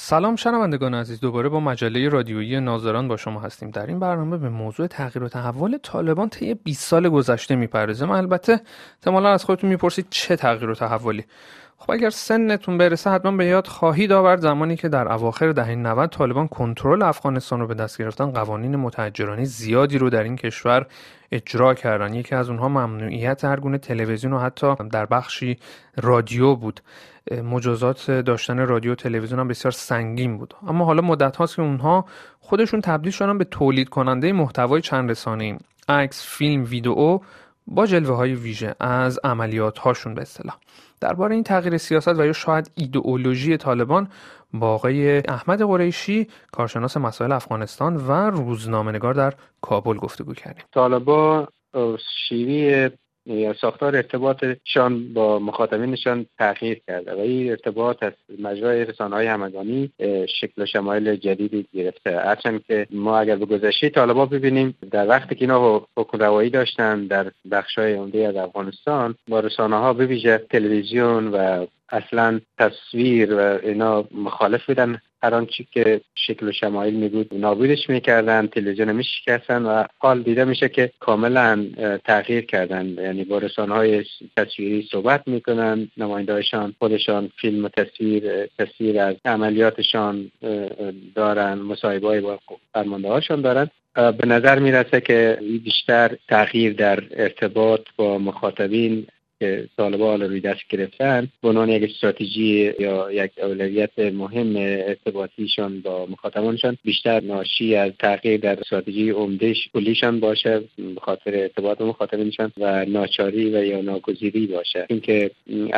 سلام شنوندگان عزیز، دوباره با مجله رادیویی ناظران با شما هستیم. در این برنامه به موضوع تغییر و تحول طالبان طی 20 سال گذشته میپردازیم. البته احتمالاً از خودتون میپرسید چه تغییر و تحولی؟ خب اگر سنتون برسه حتما به یاد خواهید آورد زمانی که در اواخر دهه 90 طالبان کنترل افغانستان رو به دست گرفتن، قوانین متحجرانه زیادی رو در این کشور اجرا کردن. یکی از اونها ممنوعیت هر گونه تلویزیون و حتی در بخشی رادیو بود. مجازات داشتن رادیو و تلویزیون هم بسیار سنگین بود. اما حالا مدت هاست که اونها خودشون تبدیل شدن به تولید کننده محتوای چند رسانه‌ای، عکس، فیلم، ویدئو، با جلوه های ویژه از عملیات هاشون به اصطلاح. درباره این تغییر سیاست و یا شاید ایدئولوژی طالبان با آقای احمد قریشی، کارشناس مسائل افغانستان و روزنامه‌نگار در کابل گفتگو کردیم. طالبان شیوه یا ساختار ارتباطشان با مخاطبینشان تغییر کرده و این ارتباط از مجرای رسانه‌های همگانی شکل و شمایل جدیدی گرفته. هرچند که ما اگر به گذشته طالبان ببینیم، در وقتی که اینا حکمروایی داشتن در بخش‌های عمده از افغانستان، با رسانه‌ها به ویژه تلویزیون و اصلا تصویر و اینا مخالف بودن. هر آنچه که شکل و شمایل می بود نابودش میکردن، تلویزیون میشکستن و حال دیده میشه که کاملا تغییر کردن. یعنی با رسانه‌های تصویری صحبت میکنن، نماینده‌هاشان خودشان فیلم و تصویر از عملیاتشان دارن، مصاحبه‌ای با فرمانده‌هاشان دارن. به نظر میرسه که بیشتر تغییر در ارتباط با مخاطبین که طالبان روی دست گرفتن به عنوان یک استراتژی یا یک اولویت مهم ارتباطیشان با مخاطبانشان بیشتر ناشی از تغییر در استراتژی عمدهش کلیشان باشه به خاطر ارتباط با مخاطبینشان و ناچاری و یا ناگزیری باشه. اینکه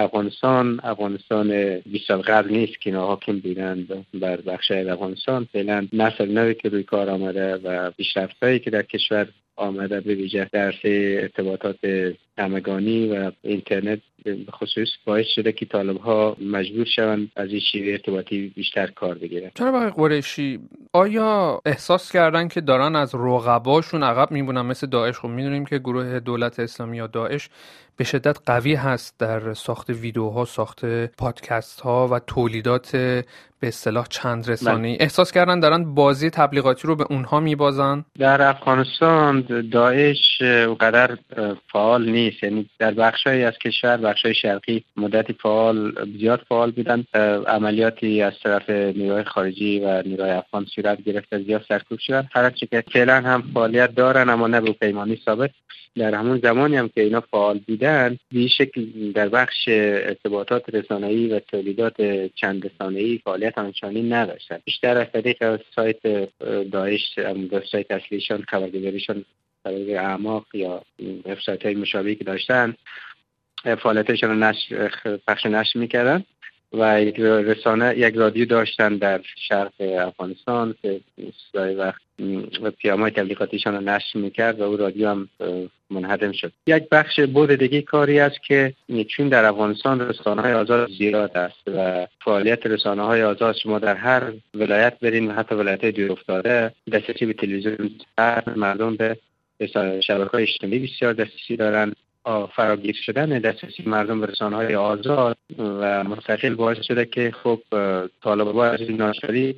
افغانستان 20 سال قبل نیست که اینا حاکم بودن بر بخش افغانستان. فعلا نسل نوی که روی کار آمده و پیشرفت‌هایی که در کشور آمده به ویژه در ارتباطات همگانی و اینترنت به خصوص باعث شده که طالب‌ها مجبور شوند از این شیوه ارتباطی بیشتر کار بگیرن. جناب آقای قریشی، آیا احساس کردن که دارن از رقباشون عقب میمونن مثل داعش؟ خب میدونیم که گروه دولت اسلامی یا داعش به شدت قوی هست در ساخت ویدیوها، ساخت پادکست ها و تولیدات به اصطلاح چند رسانه‌ای. احساس کردن دارن بازی تبلیغاتی رو به اونها میبازن؟ در افغانستان داعش اونقدر فعال نیست. یعنی در بخشایی از کشور، بخشای شرقی مدتی زیاد فعال بودن. عملیاتی از طرف نیروهای خارجی و نیروهای افغان صورت گرفته، زیاد سرکوب شدن. هرچند که فعلا هم فعالیت دارن اما نه به پیمانی ثابت. در همون زمانی هم که اینا فعال بودن به شکل در بخش ارتباطات رسانه‌ای و تولیدات چند رسانه‌ای فعالیت آنچنانی نداشتن. بیشتر از طریق سایت داعش، سایت اصلیشان، خبرگزاریشان، طریق اعماق یا وبسایت‌های مشابهی که داشتن فعالیتشان رو پخش نشر می‌کردن و یک رادیو داشتن در شرق افغانستان که سای وقت پیام‌های تبلیغاتیشان رو نشر می‌کرد و او رادیو هم منهدم شد. یک بخش بود دیگه کاری است که چون در افغانستان رسانه‌های آزاد زیاد است و فعالیت رسانه‌های آزاد شما در هر ولایت برین و حتی ولایت‌های دورافتاده دسترسی به تلویزیون، مردم به شبکه‌های اجتماعی بسیار دسترسی دارن. فراگیر شدن دسترسی مردم به رسانه‌های آزاد و مستقل باعث شده که خب طالبان از این ناشری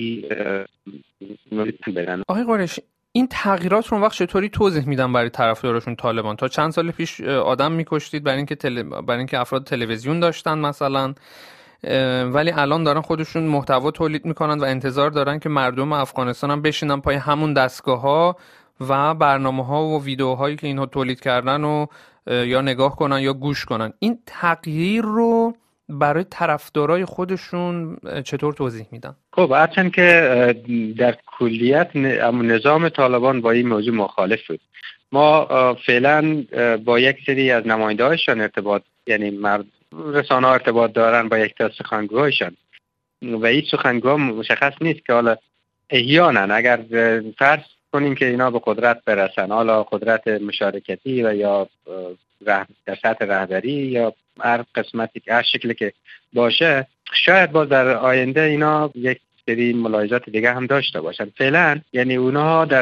بدن. آقای قریشی، این تغییرات رو وقت چطوری توضیح میدن برای طرفدارشون طالبان؟ تا چند سال پیش آدم میکشتید برای اینکه افراد تلویزیون داشتن مثلا، ولی الان دارن خودشون محتوا تولید میکنن و انتظار دارن که مردم افغانستان هم بشینن پای همون دستگاه‌ها و برنامه‌ها و ویدیوهایی که اینها تولید کردن و یا نگاه کنن یا گوش کنن. این تغییر رو برای طرفدارای خودشون چطور توضیح میدن؟ خب هرچند که در کلیت نظام طالبان با این موضوع مخالف بود. ما فعلا با یک سری از نماینده‌هاشون ارتباط، یعنی رسانه‌ها ارتباط دارن با یک تا سخنگوهاشون و این سخنگوها مشخص نیست که حالا احیانا اگر فرض کنیم که اینا به قدرت برسن، حالا قدرت مشارکتی و یا در سطح رهبری یا هر قسمتی، هر شکلی که باشه، شاید باز در آینده اینا یک سری ملاحظات دیگه هم داشته باشن. فعلا یعنی اونها در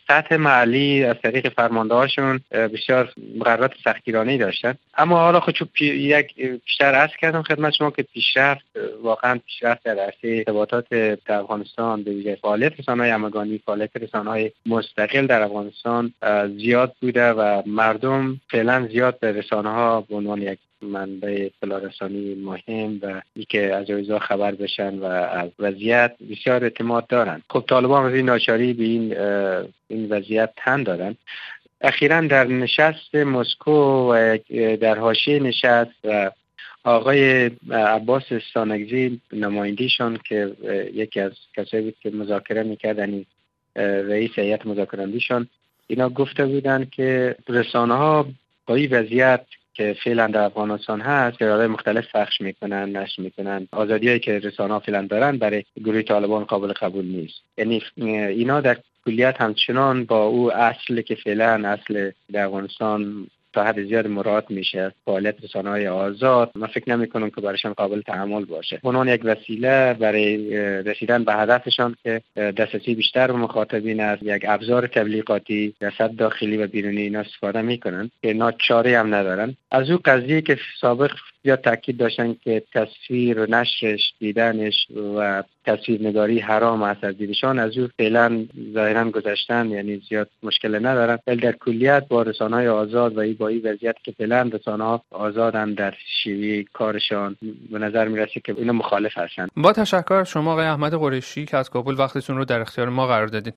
سطح محلی از طریق فرماندهاشون بسیار مقررات سختگیرانه‌ای داشتن. اما حالا خود یک بیشتر عرض کردم خدمت شما که واقعا پیشرفت در عرصه ارتباطات در افغانستان به ویژه فعالیت رسانه‌های همگانی، فعالیت رسانه‌های مستقل در افغانستان زیاد بوده و مردم فعلا زیاد به رسانه‌ها به عنوان یک منبع اطلاع رسانی مهم و اینکه از اوضاع خبر بشن و از وضعیت بسیار اعتماد دارن. خب طالبان از این ناچاری به این وضعیت تن دادن. اخیراً در نشست مسکو و در حاشیه نشست و آقای عباس استانکزی نمایندیشون که یکی از کسایی بود که مذاکره میکردن، رئیس هیئت مذاکرندیشون، اینا گفته بودن که رسانه‌ها با این وضعیت که فعلا در افغانستان هست گرایش مختلف پخش میکنن، نشر میکنن، آزادیایی که رسانه‌ها فعلا دارن برای گروه طالبان قابل قبول نیست. یعنی اینا در کلیت همچنان با او اصلی که فعلا اصل در افغانستان تا حد زیاد مراعات میشه، فعالیت رسانه‌های آزاد، من فکر نمی‌کنم که برایشان قابل تحمل باشه. اونان یک وسیله برای رسیدن به هدفشان که دسترسی بیشتر به مخاطبین است، یک ابزار تبلیغاتی در سطح داخلی و بیرونی اینا استفاده میکنن که ناچاری هم ندارن. از او قضیه که سابق یا تاکید داشتن که تصویر و نشرش، دیدنش و تصویرنگاری حرام است از دیدشان، از او فعلا ظاهرا گذشتن، یعنی زیاد مشکل ندارن. ولی در کلیت با رسانه‌های آزاد و با این وضعیت که فعلا رسانه‌ها آزادن در شیوه کارشان، به نظر میرسه که اینا مخالف هستن. با تشکر از شما آقای احمد قریشی که از کابل وقتتون رو در اختیار ما قرار دادید.